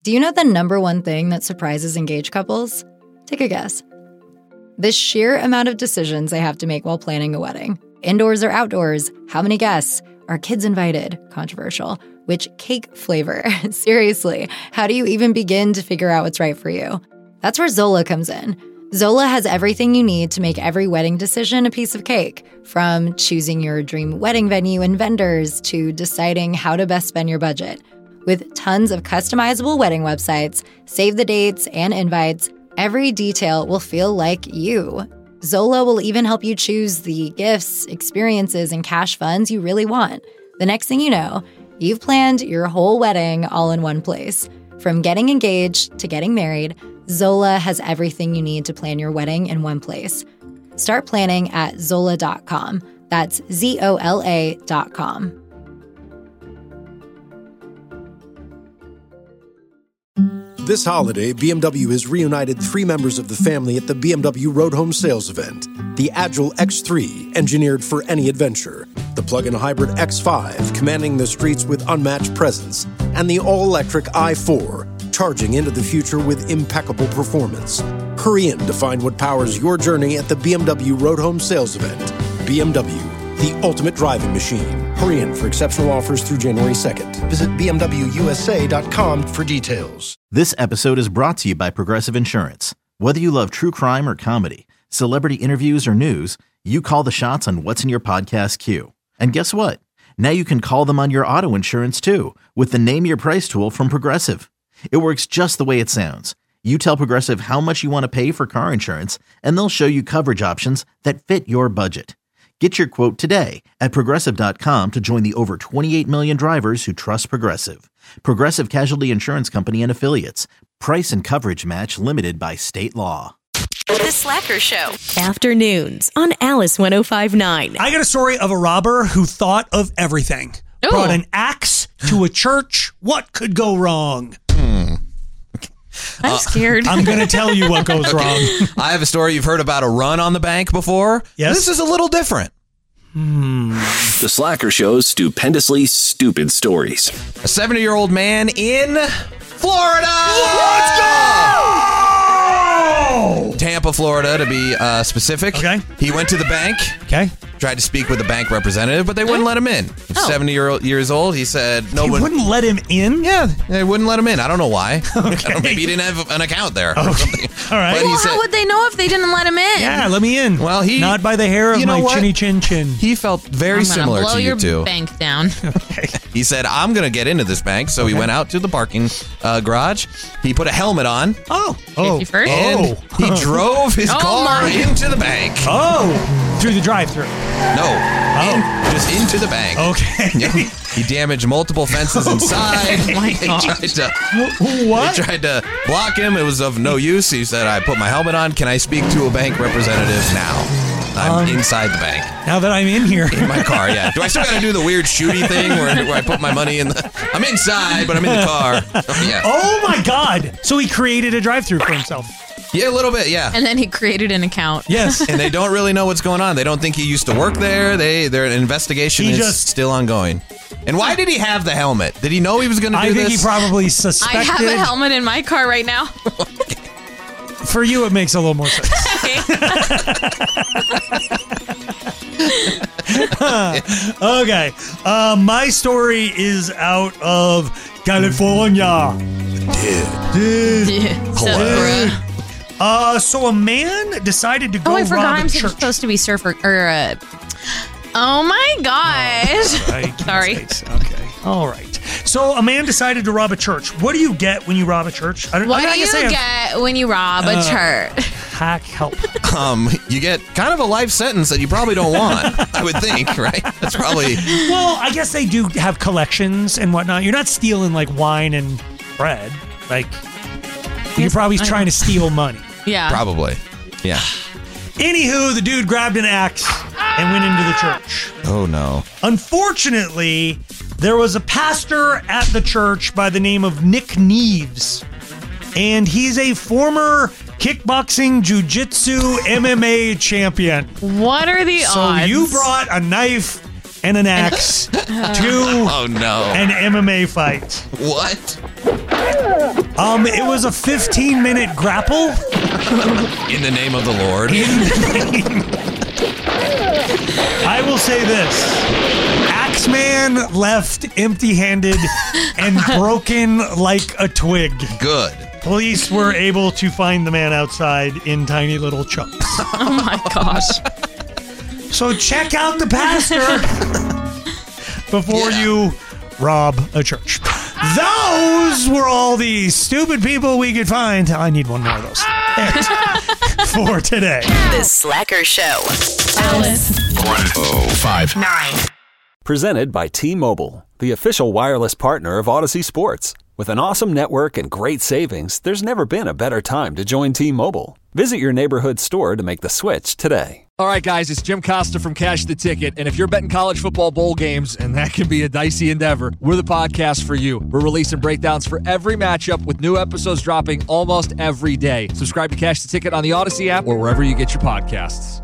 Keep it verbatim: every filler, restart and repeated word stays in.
Do you know the number one thing that surprises engaged couples? Take a guess. The sheer amount of decisions they have to make while planning a wedding. Indoors or outdoors? How many guests? Are kids invited? Controversial. Which cake flavor? Seriously, how do you even begin to figure out what's right for you? That's where Zola comes in. Zola has everything you need to make every wedding decision a piece of cake, from choosing your dream wedding venue and vendors to deciding how to best spend your budget. With tons of customizable wedding websites, save the dates, and invites, every detail will feel like you. Zola will even help you choose the gifts, experiences, and cash funds you really want. The next thing you know, you've planned your whole wedding all in one place. From getting engaged to getting married, Zola has everything you need to plan your wedding in one place. Start planning at Zola dot com. That's Z O L A dot com. This holiday, B M W has reunited three members of the family at the B M W Road Home Sales Event. The Agile X three, engineered for any adventure. The plug-in hybrid X five, commanding the streets with unmatched presence. And the all-electric i four, charging into the future with impeccable performance. Hurry in to find what powers your journey at the B M W Road Home Sales Event. B M W, the ultimate driving machine. Hurry in for exceptional offers through January second. Visit B M W U S A dot com for details. This episode is brought to you by Progressive Insurance. Whether you love true crime or comedy, celebrity interviews or news, you call the shots on what's in your podcast queue. And guess what? Now you can call them on your auto insurance too with the Name Your Price tool from Progressive. It works just the way it sounds. You tell Progressive how much you want to pay for car insurance, and they'll show you coverage options that fit your budget. Get your quote today at Progressive dot com to join the over twenty-eight million drivers who trust Progressive. Progressive Casualty Insurance Company and Affiliates. Price and coverage match limited by state law. The Slacker Show. Afternoons on Alice one oh five point nine. I got a story of a robber who thought of everything. Ooh. Brought an axe to a church. What could go wrong? Hmm. I'm uh, scared. I'm going to tell you what goes okay. wrong. I have a story. You've heard about a run on the bank before? Yes. This is a little different. Hmm. The Slacker Show's stupendously stupid stories. A seventy-year-old man in Florida. Let's go! Tampa, Florida, to be uh, specific. Okay. He went to the bank. Okay. Tried to speak with the bank representative, but they wouldn't let him in. Oh. seventy years old. He said no one. one wouldn't let him in? Yeah, they wouldn't let him in. I don't know why. Okay. Maybe he didn't have an account there. Okay. Or something. All right. But Well, he said, how would they know if they didn't let him in? Yeah, let me in. Well, he not by the hair of you know my what? chinny chin chin. He felt very I'm similar blow to you your two. bank down. Okay. He said, "I'm going to get into this bank." So Okay. he went out to the parking uh, garage. He put a helmet on. Oh. Oh. Safety first? And Oh. he drove his Oh, car my. into the bank. Oh. Through the drive-thru. No. Oh. In- just into the bank. Okay. Yeah. He damaged multiple fences inside. Oh my They God. tried to, What? They tried to block him. It was of no use. He said, "I put my helmet on. Can I speak to a bank representative now? I'm Um, inside the bank." Now that I'm in here. In my car, yeah. Do I still got to do the weird shooty thing where, where I put my money in the... I'm inside, but I'm in the car. Oh, yeah. Oh, my God. So he created a drive-thru for himself. Yeah, a little bit, yeah. And then he created an account. Yes. And they don't really know what's going on. They don't think he used to work there. They Their investigation He is just- still ongoing. And why did he have the helmet? Did he know he was going to do I think this? he probably suspected. I have a helmet in my car right now. For you, it makes a little more sense. Okay. Uh, my story is out of California. Dude. Yeah. So, bruh. Uh, so a man decided to go Oh, I rob forgot a I'm church. supposed to be surfer or uh, oh my gosh. I can't Sorry. say- Okay. All right. So a man decided to rob a church. What do you get when you rob a church? I don't, What I, I do you guess I have- get when you rob a Uh, church? Hack help. Um, you get kind of a life sentence that you probably don't want, I would think, right? That's probably... Well, I guess they do have collections and whatnot. You're not stealing like wine and bread. Like, you're probably I- trying to steal money. Yeah. Probably. Yeah. Anywho, the dude grabbed an axe and went into the church. Oh, no. Unfortunately, there was a pastor at the church by the name of Nick Neves, and he's a former kickboxing, jiu-jitsu, M M A champion. What are the So odds? you brought a knife and an axe to Oh, no. an M M A fight. What? Um, it was a fifteen-minute grapple. In the name of the Lord. I will say this. Axeman left empty-handed and broken like a twig. Good. Police were able to find the man outside in tiny little chunks. Oh my gosh. So check out the pastor before yeah. you rob a church. Those were all the stupid people we could find. I need one more of those. For today. The Slacker Show. Alice. one oh five Nine. Presented by T-Mobile, the official wireless partner of Odyssey Sports. With an awesome network and great savings, there's never been a better time to join T-Mobile. Visit your neighborhood store to make the switch today. All right, guys, it's Jim Costa from Cash the Ticket. And if you're betting college football bowl games, and that can be a dicey endeavor, we're the podcast for you. We're releasing breakdowns for every matchup with new episodes dropping almost every day. Subscribe to Cash the Ticket on the Odyssey app or wherever you get your podcasts.